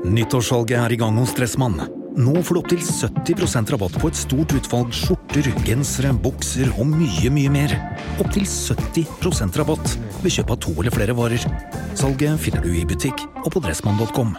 Nyttårssalget I gang hos Dressmann. Nå får du opp til 70% rabatt på et stort utvalg skjorter, gensere, bukser og mye, mye mer. Opp til 70% rabatt ved kjøp av 2 eller flere varer. Salget finner du I butikk og på dressmann.com.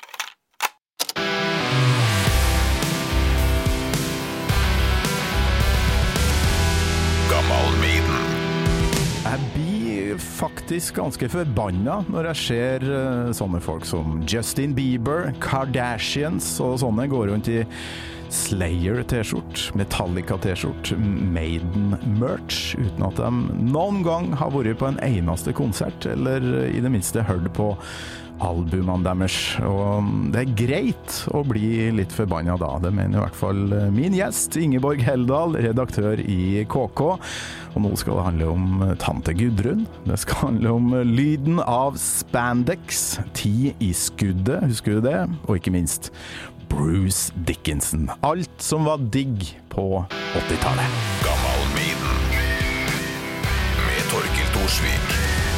Jeg blir faktisk ganske forbanna når jeg ser sånne folk som Justin Bieber, Kardashians og sånne går rundt I Slayer-t-skjort, Metallica-t-skjort, Maiden-merch, uten at de noen gang har vært på en eneste konsert, eller I det minste hørt på albumene deres. Og det greit å bli litt forbanna da. Det mener I hvert fall min gjest, Ingeborg Heldal, redaktør I KK. Og nå skal det handle om tante Gudrun. Det skal handle om lyden av spandex, 10 I skuddet, husker du det? Og ikke minst Bruce Dickinson. Alt som var digg på 80-tallet. Gammal Maiden med Torkild Thorsvik.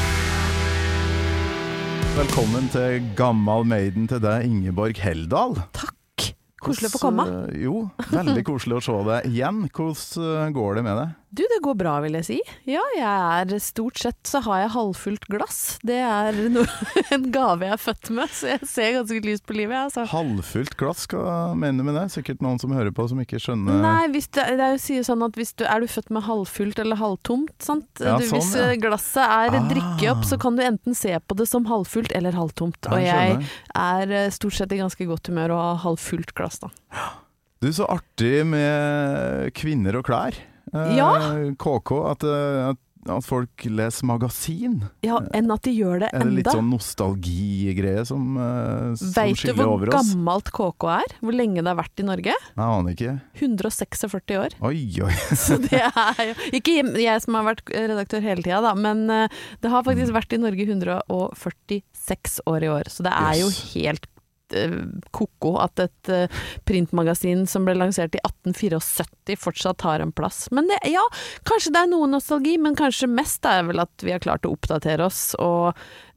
Velkommen til Gammal Maiden til deg, Ingeborg Heldal. Takk. Koselig å få komme. Jo, veldig koselig å se deg igjen. Hvordan går det med deg? Du, det går bra, vil jeg si. Ja, stort sett så har jeg halvfullt glass. Det en gave jeg født med, så jeg ser ganske lyst på livet. Altså. Halvfullt glass, hva mener du med det? Sikkert noen som hører på som ikke skjønner. Nei, det jo sier sånn at er du født med halvfullt eller halvtomt, sant? Ja, sånn, hvis glasset drikke opp, så kan du enten se på det som halvfullt eller halvtomt. Og jeg stort sett I ganske godt humør å ha halvfullt glass da. Du, så artig med kvinner og klær. KK, at folk leser magasin. Ja, enn at de gjør det enda. Det litt sånn nostalgigreie som skiller over oss? Vet du hvor gammelt KK Hvor lenge det har vært I Norge? Jeg aner ikke. 146 år. Oi. Så det jo ikke jeg som har vært redaktør hele tiden da, men det har faktisk vært I Norge 146 år I år. Så det jo helt koko at et printmagasin som ble lansert I 1874 fortsatt har en plass. Men kanskje det noe nostalgi, men kanskje mest vel at vi har klart å oppdatere oss og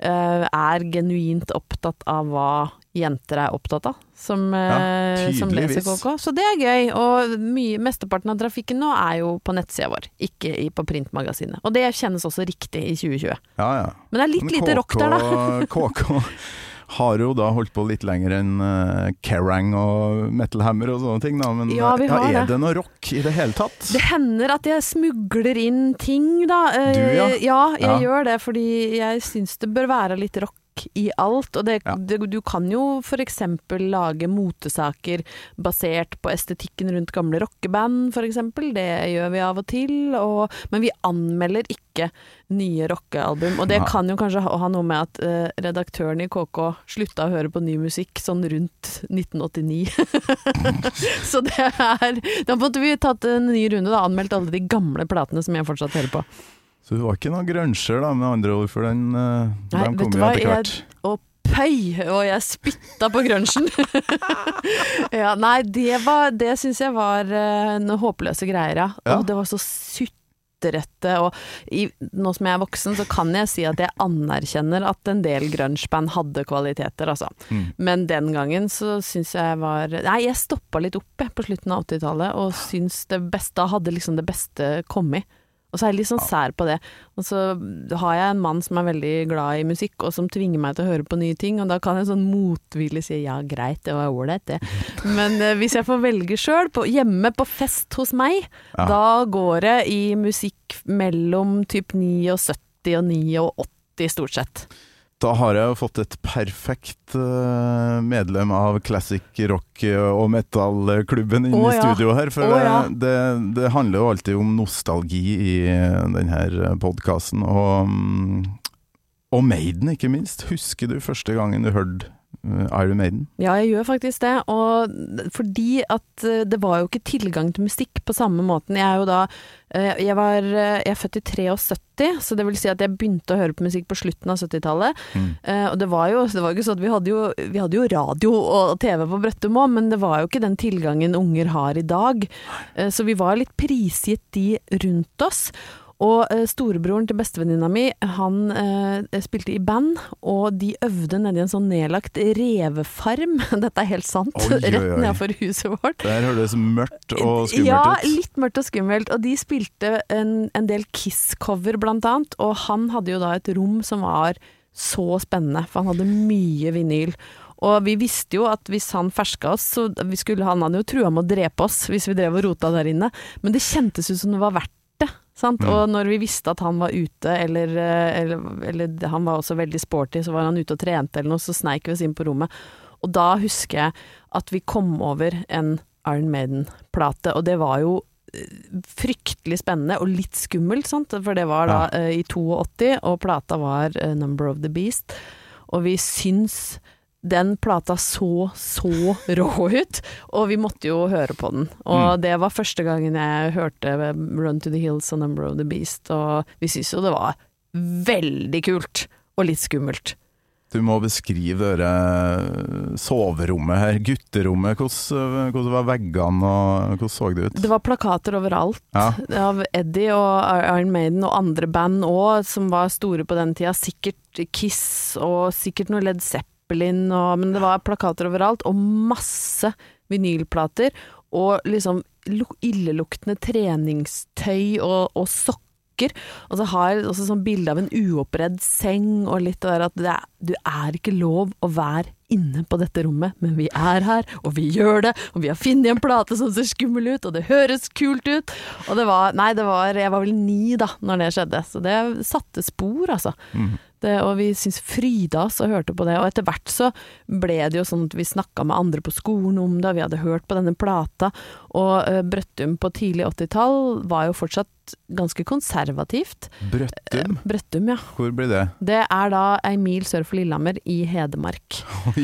genuint opptatt av hva jenter opptatt av som leser KK. Så det gøy, og mesteparten av trafikken nå jo på nettsida vår, ikke på printmagasinet. Og det kjennes også riktig I 2020. Ja. Men det litt lite rock der da. KK har jo da holdt på litt lenger enn Kerrang og Metal Hammer og sånne ting da, men det noe rock I det hele tatt? Det hender at jeg smugler inn ting da. Du, jeg gjør det fordi jeg synes det bør være litt rock I alt, og du kan jo for eksempel lage motesaker basert på estetikken rundt gamle rockeband for eksempel, det gjør vi av og til, men vi anmelder ikke nye rockealbum, og det kan jo kanskje ha noe med at redaktøren I KK sluttet å høre på ny musikk sånn rundt 1989. Så det da måtte vi tatt en ny runde da, anmeldt alle de gamle platene som jeg fortsatt hører på. Så du var ikke noen grønsjer da, med andre ord, for den kom jo etter hvert. Og jeg spytta på grønsjen. Det synes jeg var noen håpløse greier, Og det var så sutterette, og nå som jeg voksen, så kan jeg si at jeg anerkjenner at en del grønsjband hadde kvaliteter, altså. Men den gangen så synes jeg jeg stoppet litt opp på slutten av 80-tallet, og synes hadde liksom det beste kommet. Og så jeg litt sånn sær på det. Og så har jeg en mann som veldig glad I musikk, og som tvinger meg til å høre på nye ting, og da kan jeg sånn motvillig si, ja greit, det var ålreit det. Men hvis jeg får velge selv, hjemme på fest hos meg, da går det I musikk mellom typ 79 og 89 stort sett. Da har jeg jo fått et perfekt medlem av Classic Rock og Metal-klubben inn I studio her, for det handler jo alltid om nostalgi I denne podcasten, og Maiden ikke minst. Husker du første gangen du hørte Iron Maiden? Ja, jeg gjør faktisk det, og fordi at det var jo ikke tilgang til musikk på samme måten. Jeg er født I 73, så det vil si at jeg begynte å høre på musikk på slutten av 70-tallet, og det var jo ikke sånn at vi hadde jo radio og TV på Brøttum også, men det var jo ikke den tilgangen unger har I dag, så vi var litt prisgitt de rundt oss. Og storebroren til bestevenninna mi, han spilte i band, og de øvde nede i en sånn nedlagt revefarm. Dette helt sant, rett nedenfor huset vårt. Det her høres mørkt og skummelt ut. Ja, litt mørkt og skummelt. Og de spilte en del Kiss-cover blant annet, og han hadde jo da et rom som var så spennende, for han hadde mye vinyl. Og vi visste jo at hvis han ferska oss, så han hadde jo trua med å drepe oss hvis vi drev og rota der inne. Men det kjentes ut som det var verdt det. Sant? Og når vi visste at han var ute, eller han var også veldig sporty, så var han ute og trente eller noe, så sneik vi oss inn på rommet. Og da husker jeg at vi kom over en Iron Maiden-plate, og det var jo fryktelig spennende og litt skummelt, sant? For det var da i 82, og plata var Number of the Beast. Og vi syns den plata så rå ut, og vi måtte jo høre på den. Og det var første gangen jeg hørte Run to the Hills og Number of the Beast, og vi synes jo det var veldig kult og litt skummelt. Du må beskrive soverommet her, gutterommet. Hvordan var veggene, og hvordan så det ut? Det var plakater overalt av Eddie og Iron Maiden og andre band også, som var store på den tida. Sikkert Kiss og sikkert noe Led Zeppelin. Men det var plakater overalt, og masse vinylplater, og liksom illeluktende treningstøy og sokker. Og så har jeg også sånn bilde av en uoppredd seng, og litt der at du er ikke lov å være inne på dette rommet, men vi er her, og vi gjør det, og vi har funnet en plate som ser skummel ut, og det høres kult ut. Og jeg var vel 9 da, når det skjedde, så det satte spor, altså. Og vi synes fryda oss og hørte på det, og etter hvert så ble det jo sånn at vi snakket med andre på skolen om det, vi hadde hørt på denne plata, og Brøttum på tidlig 80-tall var jo fortsatt ganske konservativt. Brøttum? Brøttum, ja. Hvor blir det? Det er da en mil sør for Lillehammer i Hedmark.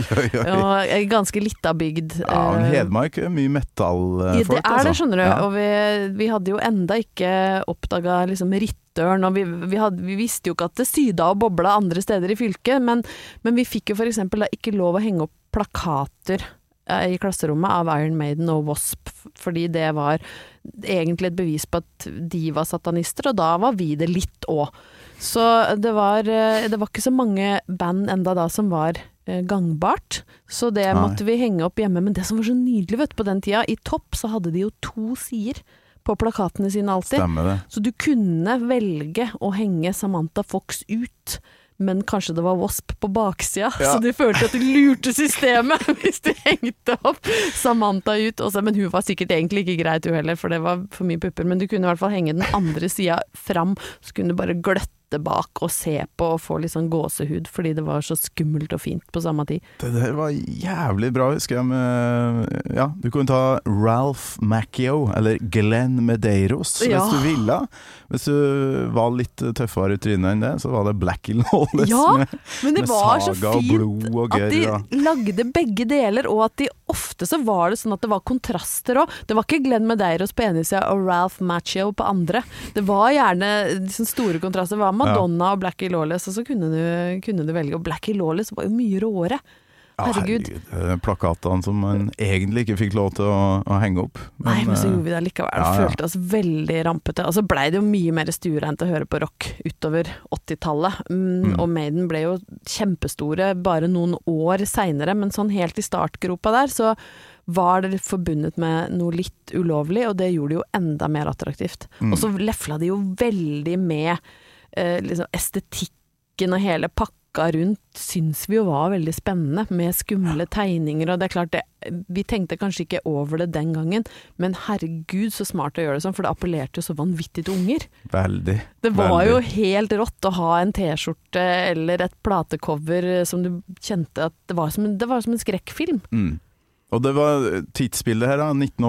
Og ganske lita bygd. Ja, men Hedmark er mye metallfolk, det er det, skjønner du, og vi hadde jo enda ikke oppdaget liksom rittørn, og vi visste jo ikke at det syda og bobla andre steder i fylket, men vi fikk jo for eksempel da ikke lov å henge opp plakater i klasserommet av Iron Maiden og Wasp, fordi det var egentlig et bevis på at de var satanister, og da var vi det litt også. Så det var ikke så mange band enda da som var gangbart, så det måtte vi henge opp hjemme. Men det som var så nydelig, vet du, på den tida, i topp så hadde de jo 2 sider på plakatene sine alltid. Stemmer det. Så du kunne velge å henge Samantha Fox ut, men kanskje det var Wasp på baksida, så du følte at du lurte systemet hvis du hengte opp Samantha ut. Også, men hun var sikkert egentlig ikke greit hun heller, for det var for mye pupper, men du kunne i hvert fall henge den andre sida fram, så kunne du bare gløtte bak og se på og få litt sånn gåsehud, fordi det var så skummelt og fint på samme tid. Det der var jævlig bra, husker jeg med, du kunne ta Ralph Macchio eller Glenn Medeiros hvis du ville. Hvis du var litt tøffere i trynet enn det, så var det Blackie Lawless men det var så fint og at de lagde begge deler, og at de ofte så var det sånn at det var kontraster også. Det var ikke Glenn Medeiros på ene siden og Ralph Macchio på andre. Det var gjerne liksom store kontraster. Det var Madonna og Blackie Lawless, og så kunne du velge, og Blackie Lawless var jo mye råere. Herregud. Plakatene som man egentlig ikke fikk lov til å henge opp. Men så gjorde vi det likevel. Følte oss veldig rampete. Og så ble det jo mye mer stuereint å høre på rock utover 80-tallet. Og Maiden ble jo kjempestore bare noen år senere, men sånn helt i startgropa der, så var det forbundet med noe litt ulovlig, og det gjorde det jo enda mer attraktivt. Og så lefla de jo veldig med liksom estetikken og hele pakka rundt, syns vi jo var veldig spennende, med skumle tegninger, og det er klart vi tenkte kanskje ikke over det den gangen, men herregud så smart å gjøre det sånn, for det appellerte jo så vanvittig til unger. Veldig. Det var jo helt rått å ha en t-skjorte eller et platecover som du kjente at det var som en skrekkfilm. Og det var tidsbildet her da,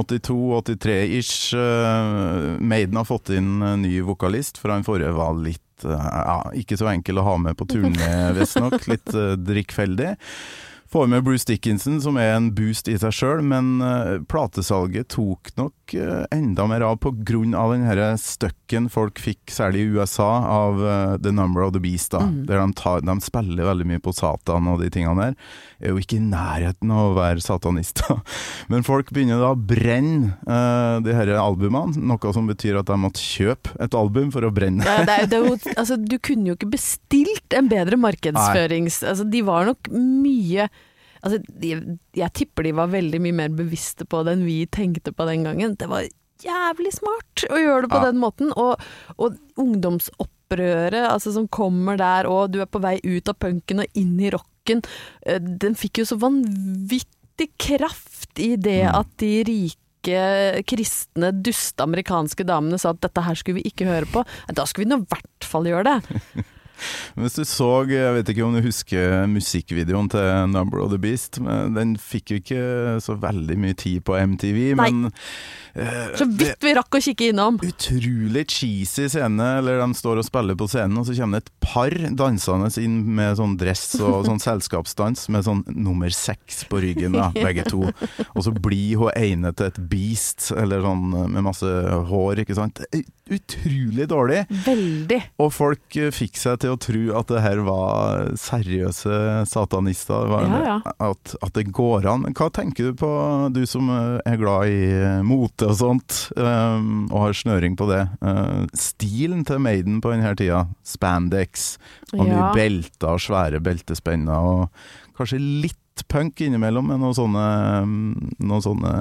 1982-83-ish. Maiden har fått inn en ny vokalist, for han forrige var litt ikke så enkel å ha med på turné, visst nok, litt drikkfeldig. får med Bruce Dickinson, som en boost i seg selv, men platesalget tok nok enda mer av på grunn av den her støkken folk fikk, særlig i USA, av The Number of the Beast, da, der de spiller veldig mye på Satan og de tingene der. Er jo ikke i nærheten av å være satanister. Men folk begynner da å brenne de her albumene, noe som betyr at de måtte kjøpe et album for å brenne. Ja, det er jo, altså, du kunne jo ikke bestilt en bedre markedsførings... Altså, de var nok mye... Altså, jeg tipper de var veldig mye mer bevisste på det enn vi tenkte på den gangen. Det var jævlig smart å gjøre det på den måten, og ungdomsopprøret altså, som kommer der, og du er på vei ut av punken og inn i rocken, den fikk jo så vanvittig kraft i det at de rike kristne, duste amerikanske damene sa at dette her skulle vi ikke høre på. Da skulle vi nå i hvert fall gjøre det. Hvis du så, jeg vet ikke om du husker musikkvideoen til Number of the Beast, men den fikk jo ikke så veldig mye tid på MTV, men så vidt vi rakk å kikke innom. Utrolig cheesy scene, eller de står og spiller på scenen, og så kommer det et par dansende inn med sånn dress og sånn selskapsdans med sånn nummer 6 på ryggen, da, begge to. Og så blir hun ene til et beast, eller sånn med masse hår, ikke sant? Utrolig dårlig. Veldig. Og folk fikk seg til å tro at det her var seriøse satanister. At det går an. Hva tenker du på, du som er glad i mote og sånt, og har snøring på det? Stilen til Maiden på denne tida, spandex, og mye belter, svære beltespenner, og kanskje litt punk innimellom med noen sånne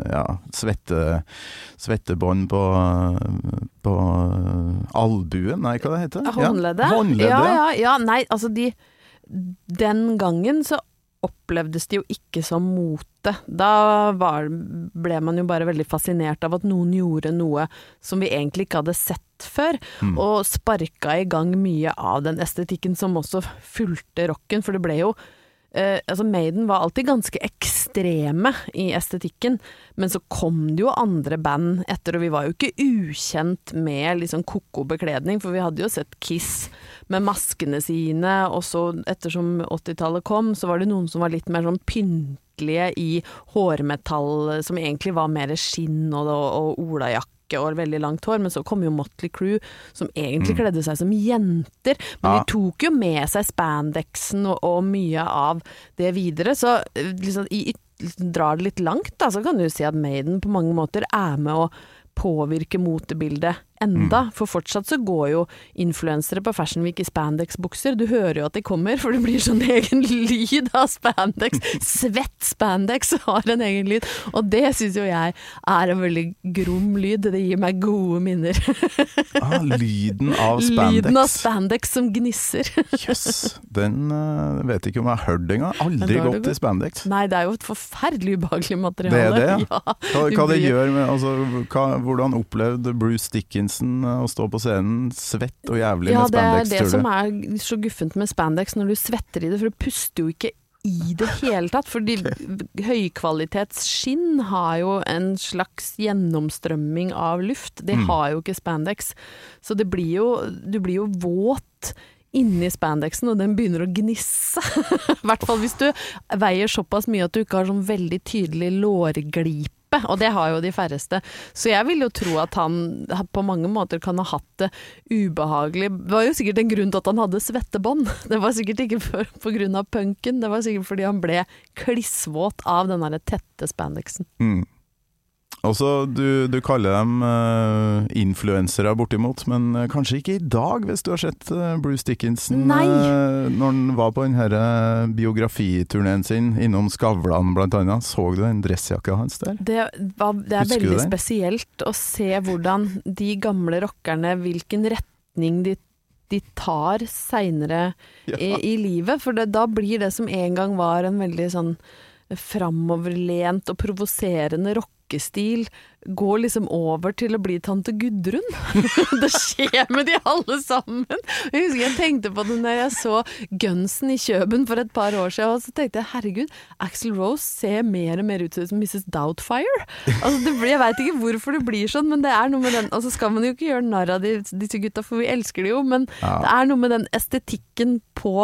svettebånd på albuen, nei, hva det heter? Håndleddet? Ja, nei, altså den gangen så opplevdes det jo ikke som mote. Da ble man jo bare veldig fascinert av at noen gjorde noe som vi egentlig ikke hadde sett før, og sparka i gang mye av den estetikken som også fulgte rocken, for det ble jo altså Maiden var alltid ganske ekstreme i estetikken, men så kom det jo andre band etter, og vi var jo ikke ukjent med liksom koko bekledning, for vi hadde jo sett Kiss med maskene sine, og så ettersom 80-tallet kom, så var det noen som var litt mer sånn pyntlige i hårmetall, som egentlig var mer skinn og olajakke og veldig langt hår, men så kom jo Motley Crue, som egentlig kledde seg som jenter, men de tok jo med seg spandexen og mye av det videre, så liksom, drar det litt langt da, så kan du si at Maiden på mange måter er med å påvirke motebildet enda, for fortsatt så går jo influensere på Fashion Week i spandex-bukser, du hører jo at de kommer, for det blir sånn egen lyd av spandex, svett spandex har en egen lyd, og det synes jo jeg er en veldig grom lyd, det gir meg gode minner. Lyden av spandex. Lyden av spandex som gnisser. Jøss, den vet ikke om jeg har hørt den gang, aldri gått i spandex. Nei, det er jo et forferdelig ubehagelig materiale. Det er det, ja. Hva det gjør med, altså, hvordan opplevde Bruce Dickinson å stå på scenen svett og jævlig med spandex, det er det som er så guffent med spandex når du svetter i det, for du puster jo ikke i det hele tatt, fordi høykvalitets skinn har jo en slags gjennomstrømming av luft, det har jo ikke spandex, så du blir jo våt inni spandexen, og den begynner å gnisse. I hvert fall hvis du veier såpass mye at du ikke har sånn veldig tydelig lårglipe, og det har jo de færreste. Så jeg vil jo tro at han på mange måter kan ha hatt det ubehagelig. Det var jo sikkert en grunn til at han hadde svettebånd. Det var sikkert ikke på grunn av punken, det var sikkert fordi han ble klissvåt av den der tette spandexen. Og så du kaller dem influensere bortimot, men kanskje ikke i dag hvis du har sett Bruce Dickinson når han var på denne biografiturneen sin innom Skavlan blant annet. Så du den dressjakka hans der? Det er veldig spesielt å se hvordan de gamle rockerne, hvilken retning de tar senere i livet, for da blir det som en gang var en veldig sånn framoverlent og provoserende rockestil går liksom over til å bli tante Gudrun. Det skjer med de alle sammen. Jeg husker jeg tenkte på det når jeg så Gunsen i Kjøben for et par år siden, og så tenkte jeg, herregud, Axl Rose ser mer og mer ut som Mrs. Doubtfire. Altså, jeg vet ikke hvorfor det blir sånn, men det er noe med den, altså skal man jo ikke gjøre narr av disse gutta, for vi elsker det jo, men det er noe med den estetikken på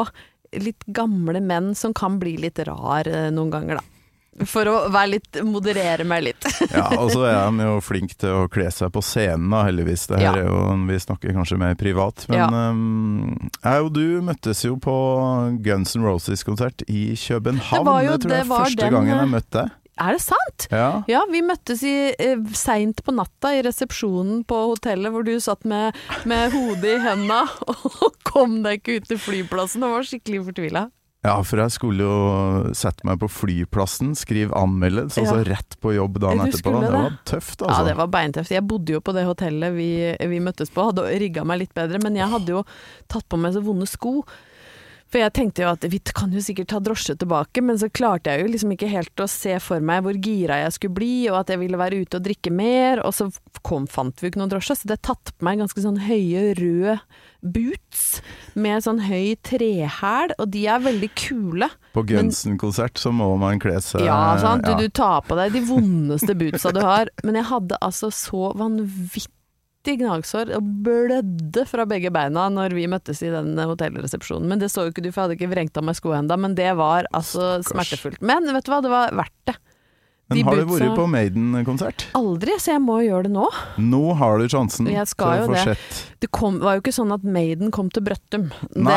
litt gamle menn som kan bli litt rar noen ganger da. For å moderere meg litt. Ja, og så de jo flink til å kle seg på scenen da, heldigvis. Det her jo, vi snakker kanskje mer privat. Men jeg og du møttes jo på Guns N' Roses-konsert i København. Det tror jeg første gangen jeg møtte deg. Er det sant? Ja, vi møttes sent på natta i resepsjonen på hotellet, hvor du satt med hodet i hendene og kom deg ikke ut til flyplassen og var skikkelig fortvilet. Ja, for jeg skulle jo sette meg på flyplassen, skrive anmeldelse, og så rett på jobb dagen etterpå. Det var tøft, altså. Ja, det var beintøft. Jeg bodde jo på det hotellet vi møttes på, hadde rigget meg litt bedre, men jeg hadde jo tatt på meg så vonde sko. For jeg tenkte jo at vi kan jo sikkert ta drosje tilbake, men så klarte jeg jo liksom ikke helt å se for meg hvor gira jeg skulle bli, og at jeg ville være ute og drikke mer, og så fant vi ikke noen drosje, så det tatt på meg ganske sånn høye, røde boots med sånn høy trehæl, og de veldig kule. På Gunsen-konsert så må man kle seg... Ja, sant? Du tar på deg de vondeste bootsa du har, men jeg hadde altså så vanvittig gnagsår og blødde fra begge beina når vi møttes i den hotellresepsjonen. Men det så jo ikke du, for jeg hadde ikke vrengt av meg sko enda, men det var altså smertefullt. Men vet du hva, det var verdt det. Men har du vært på Maiden-konsert? Aldri, så jeg må gjøre det nå. Nå har du sjansen til å få sett. Det var jo ikke sånn at Maiden kom til Brøttum.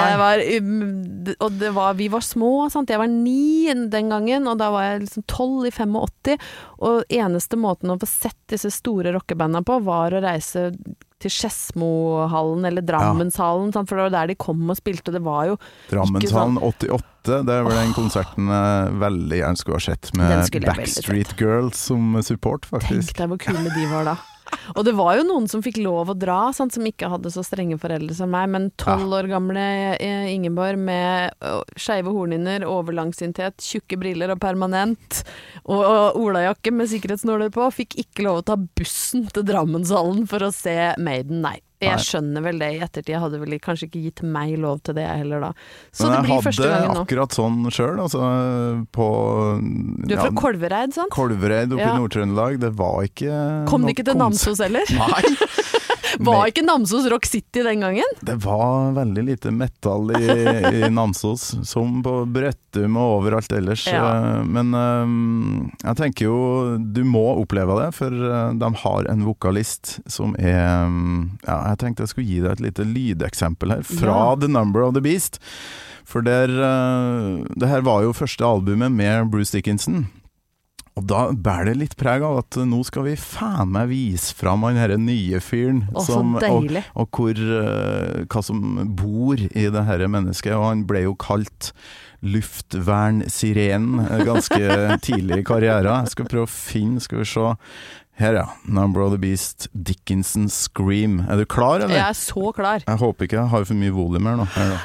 Vi var små, sant? Jeg var 9 den gangen, og da var jeg liksom 12 i 85, og eneste måten å få sett disse store rockebandene på var å reise til Skedsmohallen eller Drammenshallen, sant? For det var der de kom og spilte, og det var jo Drammenshallen 88, det var den konserten jeg veldig gjerne skulle ha sett, med Backstreet Girls som support, faktisk. Tenk deg hvor kule de var da. Og det var jo noen som fikk lov å dra, sant, som ikke hadde så strenge foreldre som meg, men 12 år gamle Ingeborg med skeive hornhinner, overlangsynthet, tjukke briller og permanent, og olajakke med sikkerhetsnåler på, fikk ikke lov å ta bussen til Drammenshallen for å se Maiden, nei. Jeg skjønner vel det i ettertid, jeg hadde vel kanskje ikke gitt meg lov til det heller da. Så det blir første gangen nå. Men jeg hadde akkurat sånn selv, altså på... Du fra Kolvereid, sant? Kolvereid oppe i Nord-Trøndelag, det var ikke... Kom det ikke til Namsos heller? Nei. Var ikke Namsos Rock City den gangen? Det var veldig lite metal i Namsos, som på Brøttum og overalt ellers. Men jeg tenker jo, du må oppleve det, for de har en vokalist som jeg tenkte jeg skulle gi deg et lite lydeksempel her, fra The Number of the Beast. For det her var jo første albumet med Bruce Dickinson. Og da bærer det litt preg av at nå skal vi faen meg vise fram han her nye fyren. Så deilig. Og hva som bor i det her mennesket. Og han ble jo kalt luftvernsirenen ganske tidlig i karrieren. Jeg skal prøve å finne, skal vi se. Her Number of the Beast, Dickinson Scream. Er du klar, eller? Jeg så klar. Jeg håper ikke jeg har for mye volum her nå. Her da.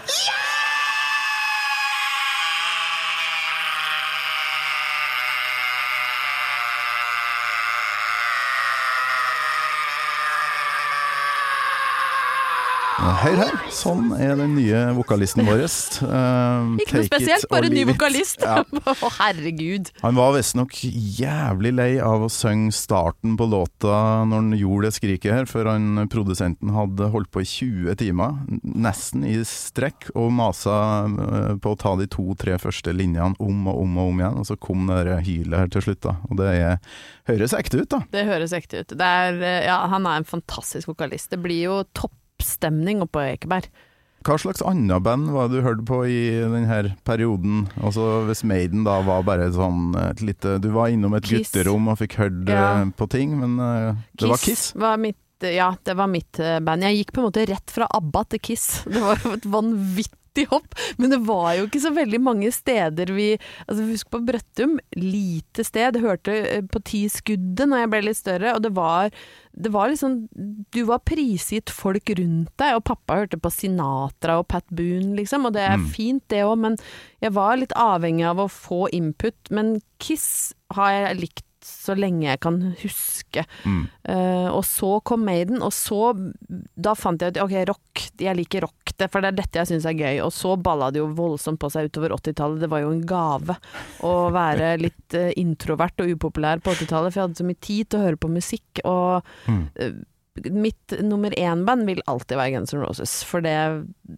Hei, sånn den nye vokalisten vår. Ikke noe spesielt, bare en ny vokalist. Herregud. Han var visst nok jævlig lei av å synge starten på låta når han gjorde det skriket her, for produsenten hadde holdt på i 20 timer, nesten i strekk, og masa på å ta de 2-3 første linjene om og om igjen, og så kom det hylet her til slutt da. Og det høres ekte ut da. Det høres ekte ut. Han en fantastisk vokalist. Det blir jo toppstemning oppe på Ekeberg. Hva slags andre band var det du hørte på i denne perioden? Altså hvis Maiden da var bare sånn du var innom et gutterom og fikk hørt på ting, men det var Kiss? Det var mitt band. Jeg gikk på en måte rett fra ABBA til Kiss. Det var jo et vanvittig hopp, men det var jo ikke så veldig mange steder husk på Brøttum, lite sted, hørte på 10 skuddet når jeg ble litt større, og det var liksom, du var prisgitt folk rundt deg, og pappa hørte på Sinatra og Pat Boone liksom, og det fint det også, men jeg var litt avhengig av å få input, men Kiss har jeg likt så lenge jeg kan huske. Og så kom Maiden, og så da fant jeg ut, ok, rock, jeg liker rock, for det dette jeg synes gøy, og så balla det jo voldsomt på seg utover 80-tallet, det var jo en gave å være litt introvert og upopulær på 80-tallet, for jeg hadde så mye tid til å høre på musikk, og mitt nummer 1 band vil alltid være Guns N' Roses, for det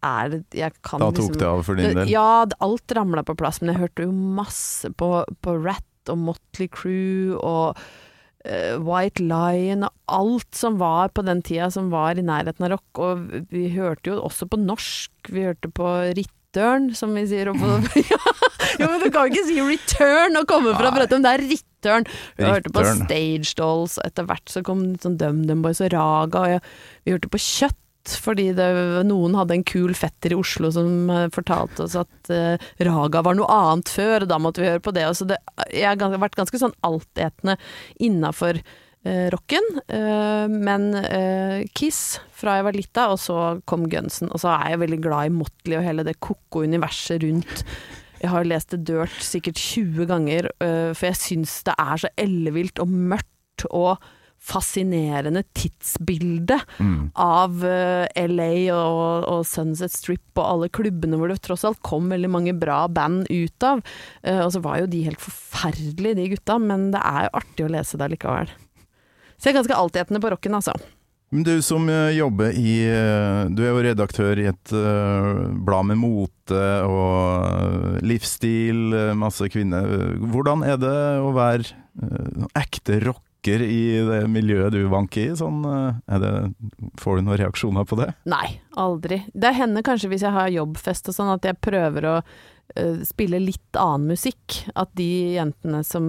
jeg kan Da tok det av for din del? Ja, alt ramlet på plass, men jeg hørte jo masse på Rat og Motley Crue og White Lion og alt som var på den tida som var i nærheten av rock, og vi hørte jo også på norsk, vi hørte på Rittørn, som vi sier, og på jo, men du kan ikke si Return og komme fra Brøttum, det Rittørn. Vi hørte på Stage Dolls, og etter hvert så kom sånn DumDum Boys og Raga, og vi hørte på Kjøtt, fordi noen hadde en kul fetter i Oslo som fortalte oss at Raga var noe annet før, og da måtte vi høre på det. Så jeg har vært ganske sånn altetende innenfor rocken, men Kiss fra jeg var lita, og så kom Gunsen, og så jeg veldig glad i Motley og hele det koko-universet rundt. Jeg har lest det Dirt sikkert 20 ganger, for jeg synes det så ellevilt og mørkt og fascinerende tidsbilde av LA og Sunset Strip og alle klubbene hvor det tross alt kom veldig mange bra band ut av. Og så var jo de helt forferdelige, de gutta, men det jo artig å lese det likevel. Så jeg ganske altetende på rocken, altså. Men du som jobber du jo redaktør i et blad med mote og livsstil, masse kvinner. Hvordan det å være ekte rocker i det miljøet du vanker i? Sånn, får du noen reaksjoner på det? Nei, aldri. Det hender kanskje hvis jeg har jobbfest og sånn, at jeg prøver å spille litt annen musikk. At de jentene som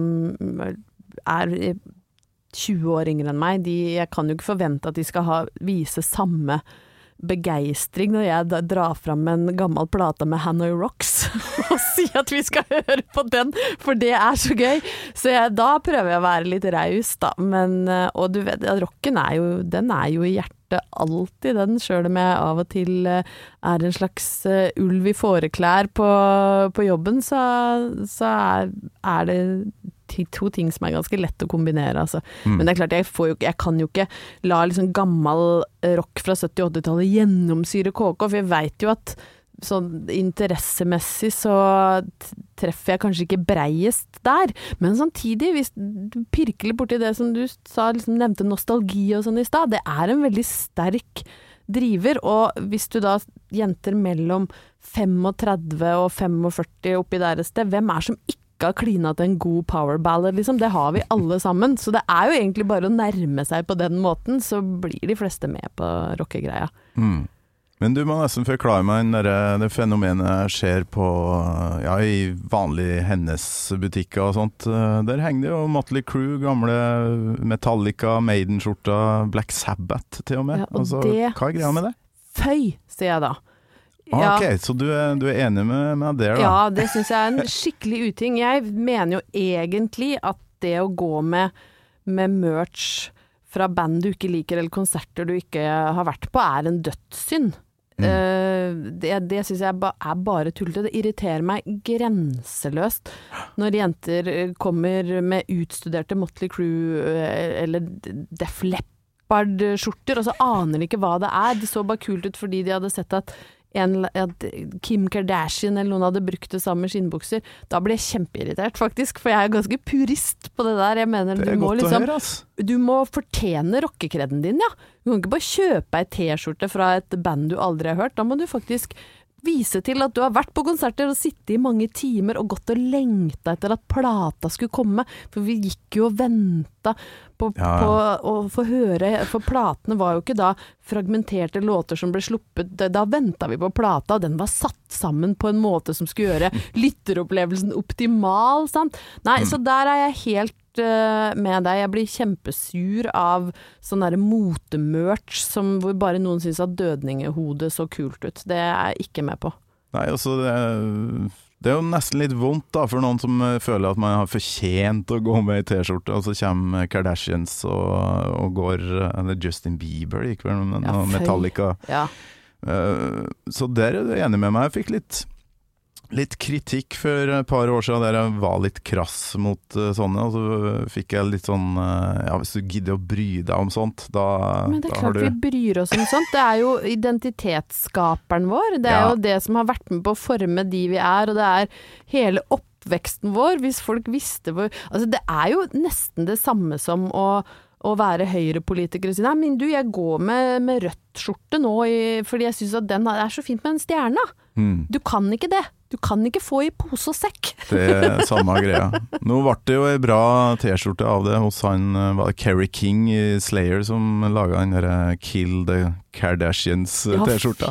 20 år yngre enn meg, jeg kan jo ikke forvente at de skal vise samme begeistring når jeg drar frem en gammel plate med Hanoi Rocks og sier at vi skal høre på den, for det så gøy. Så da prøver jeg å være litt raus da, men, og du vet, rocken den jo i hjertet alltid, den, selv om jeg av og til en slags ulv i fåreklær på jobben, så det to ting som ganske lett å kombinere, altså. Men det klart, jeg kan jo ikke la liksom gammel rock fra 70-80-tallet gjennomsyre KK, for jeg vet jo at sånn interessemessig så treffer jeg kanskje ikke breiest der, men samtidig, hvis du pirker litt borti det som du sa, liksom nevnte nostalgi og sånn i sted, det en veldig sterk driver, og hvis du da jenter mellom 35 og 45 oppi der et sted, hvem som ikke har klinat en god power ballad, liksom. Det har vi alle sammen, så det jo egentlig bare å nærme seg på den måten, så blir de fleste med på rockegreia. Men du må nesten forklare meg det fenomenet skjer på, i vanlige hennes-butikker og sånt. Der henger det jo Motley Crue, gamle Metallica, Maiden-skjorta, Black Sabbath til og med. Ja, og hva greia med det? Føy, sier jeg da. Ok, så du enig med det da? Ja, det synes jeg en skikkelig uting. Jeg mener jo egentlig at det å gå med merch fra band du ikke liker, eller konserter du ikke har vært på, en dødssynd. Det synes jeg bare tullete. Det irriterer meg grenseløst når jenter kommer med utstuderte Motley Crue eller Def Leppard-skjorter, og så aner de ikke hva det Det så bare kult ut fordi de hadde sett at Kim Kardashian eller noen hadde brukt det samme skinnbukser. Da ble jeg kjempeirritert faktisk, for jeg ganske purist på det der. Jeg mener, det godt å høre, ass. Du må fortjene rockekredden din, ja. Du kan ikke bare kjøpe ei T-skjorte fra et band du aldri har hørt. Da må du faktisk vise til at du har vært på konserter og sittet i mange timer og gått og lengta etter at plata skulle komme, for vi gikk jo og ventet på å få høre, for platene var jo ikke da fragmenterte låter som ble sluppet, da ventet vi på plata, og den var satt sammen på en måte som skulle gjøre lytteropplevelsen optimal, sant? Nei, så der jeg helt med deg. Jeg blir kjempesur av sånn der motemerch hvor bare noen synes at dødningehodet så kult ut. Det jeg ikke med på. Nei, altså det jo nesten litt vondt da, for noen som føler at man har fortjent å gå med i T-skjorte, og så kommer Kardashians og går, eller Justin Bieber gikk vel med Metallica. Ja. Så der du enig med meg. Jeg fikk litt kritikk for et par år siden der jeg var litt krass mot sånne, og så fikk jeg litt sånn hvis du gidder å bry deg om sånt, da Men det klart vi bryr oss om sånt. Det jo identitetsskaperen vår. Det jo det som har vært med på å forme de vi og det hele oppveksten vår, hvis folk visste hvor... Altså det jo nesten det samme som å å være høyrepolitiker og si, nei, men du, jeg går med rødt skjorte nå, fordi jeg synes at den så fint med en stjerne. Du kan ikke det. Du kan ikke få I pose og sekk. Det samme greia. Nå ble det jo en bra t-skjorte av det hos han, var det Kerry King I Slayer som laget den der Kill the Kardashians t-skjorta.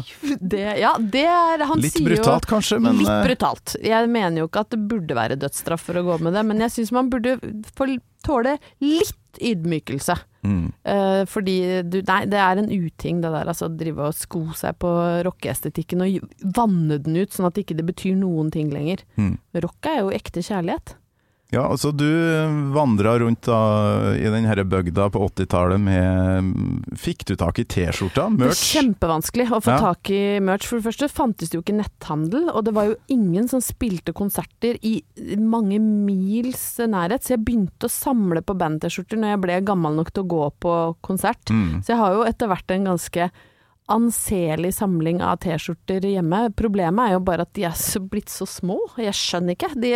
Han litt sier brutalt kanskje, men... Litt brutalt. Jeg mener jo ikke at det burde være dødsstraff for å gå med det, men jeg synes man burde tåle litt ydmykelse. Fordi det en uting det der, altså drive og sko seg på rockeestetikken og vanne den ut sånn at ikke det betyr noen ting lenger. Rock jo ekte kjærlighet. Ja, altså du vandret rundt da, I den her bygda på 80-tallet med, fikk du tak I t-skjorta, merch? Det kjempevanskelig å få tak I merch. For det første fantes det jo ikke netthandel, og det var jo ingen som spilte konserter I mange mils nærhet, så jeg begynte å samle på band-t-skjorter når jeg ble gammel nok til å gå på konsert. Så jeg har jo etter hvert en ganske anselig samling av t-skjorter hjemme. Problemet jo bare at de så blitt så små. Jeg skjønner ikke. De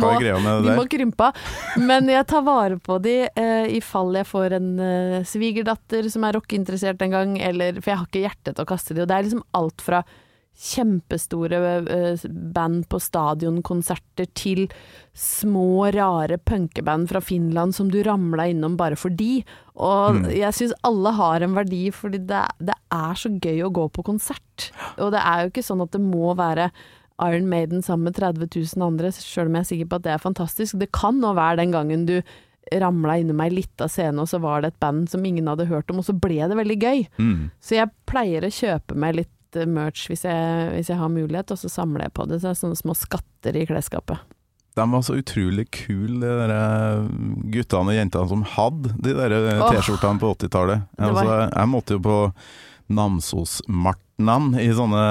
må krympe. Men jeg tar vare på de I fall jeg får en svigerdatter som rockinteressert en gang, eller, for jeg har ikke hjerte til å kaste de. Og det liksom alt fra kjempestore band på stadionkonserter til små, rare punkeband fra Finland som du ramlet innom bare for de. Og jeg synes alle har en verdi, fordi det så gøy å gå på konsert. Og det jo ikke sånn at det må være Iron Maiden sammen med 30 000 andre, selv om jeg sikker på at det fantastisk. Det kan nå være den gangen du ramlet innom meg litt av scenen, og så var det et band som ingen hadde hørt om, og så ble det veldig gøy. Så jeg pleier å kjøpe meg litt merch hvis jeg har mulighet, og så samler jeg på det. Så det sånne små skatter I klesskapet. De var så utrolig kule, de der guttene og jentene som hadde de der t-skjortene på 80-tallet. Jeg måtte jo på Namsos-Martnan I sånne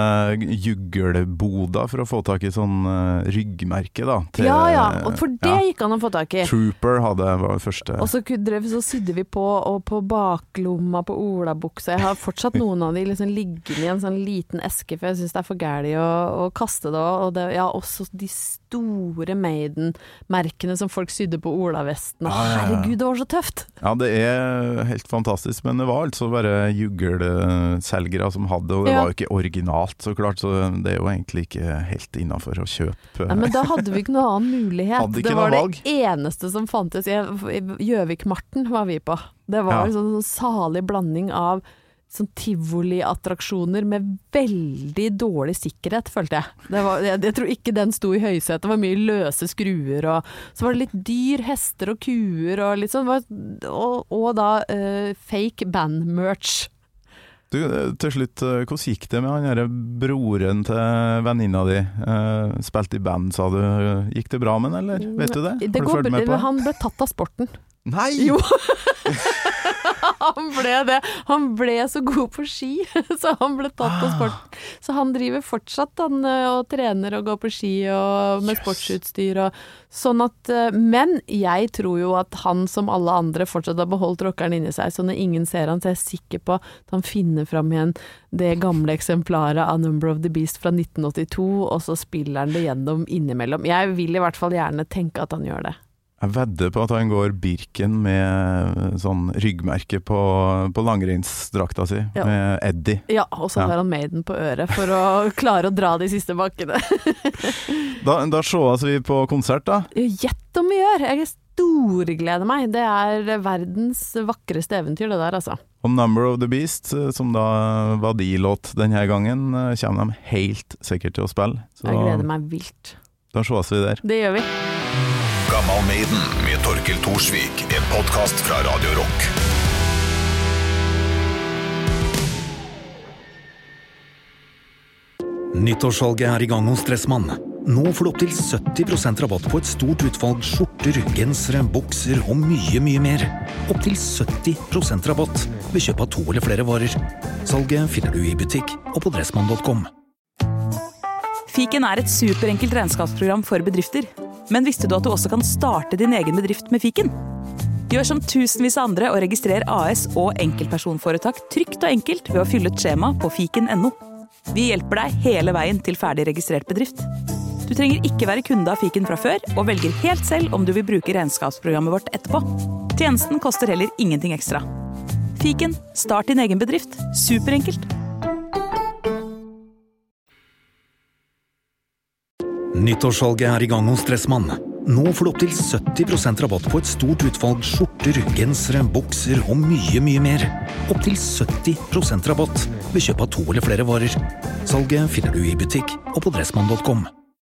juggelboder for å få tak I sånn ryggmerke da. Og for det gikk han å få tak I. Trooper var det første. Og så sydde vi på, og på baklomma på olabuksa. Jeg har fortsatt noen av de liksom liggende I en sånn liten eske, for jeg synes det for gærlig å kaste det. Og det, også de store Maiden-merkene som folk sydde på olavestene. Herregud, det var så tøft! Ja, det helt fantastisk, men det var altså bare juggelselgere som hadde, og det var jo ikke originalt, så klart, så det jo egentlig ikke helt innenfor å kjøpe. Nei, men da hadde vi ikke noe annen mulighet. Det var det eneste som fantes. Gjøvik-Marten var vi på. Det var en sånn salig blanding av sånn tivoli-attraksjoner med veldig dårlig sikkerhet, følte jeg. Jeg tror ikke den sto I høysetet. Det var mye løse skruer, og så var det litt dyr, hester og kuer, og litt sånn, og da fake band-merch. Du, til slutt, hvordan gikk det med han her broren til venninna di? Spilte I band, sa du. Gikk det bra med han, eller? Vet du det? Det går, han ble tatt av sporten. Nei! Jo! Han ble det. Han ble så god på ski, så han ble tatt av sporten. Så han driver fortsatt og trener og går på ski og med sportsutstyr og sånn at, men jeg tror jo at han som alle andre fortsatt har beholdt rockeren inni seg, så når ingen ser han, så jeg sikker på at han finner fram igjen det gamle eksemplaret av Number of the Beast fra 1982, og så spiller han det gjennom innimellom. Jeg vil I hvert fall gjerne tenke at han gjør det. Jeg vedder på at han går Birken med sånn ryggmerke på langrennsdrakta si, med Eddie. Ja, og så har han Maiden på øret for å klare å dra de siste bakkene. Da sees vi på konsert da? Gjett om vi gjør. Jeg storgleder meg. Det verdens vakreste eventyr det der, altså. Og Number of the Beast, som da var de låt denne gangen, kommer de helt sikkert til å spille. Så jeg gleder meg vilt. Da sees vi der. Det gjør vi. Gammal Maiden med Torkel Torsvik, en podcast fra Radio Rock. Nyttårssalget I gang hos Dressmann. Nå får du opp til 70% rabatt på et stort utvalg skjorter, gensere, bukser og mye, mye mer. Opp til 70% rabatt ved kjøp av 2 eller flere varer. Salget finner du I butikk og på dressmann.com. Fiken et superenkelt regnskapsprogram for bedrifter. Men visste du at du også kan starte din egen bedrift med Fiken? Gjør som tusenvis av andre og registrer AS og enkeltpersonforetak trygt og enkelt ved å fylle et skjema på fiken.no. Vi hjelper deg hele veien til ferdig registrert bedrift. Du trenger ikke være kunde av Fiken fra før, og velger helt selv om du vil bruke regnskapsprogrammet vårt etterpå. Tjenesten koster heller ingenting ekstra. Fiken, start din egen bedrift. Superenkelt. Nyttårssalget I gang hos Dressmann. Nå får du opp til 70% rabatt på et stort utvalg skjorter, gensere, bukser og mye, mye mer. Opp til 70% rabatt ved kjøp av 2 eller flere varer. Salget finner du I butikk og på dressmann.com.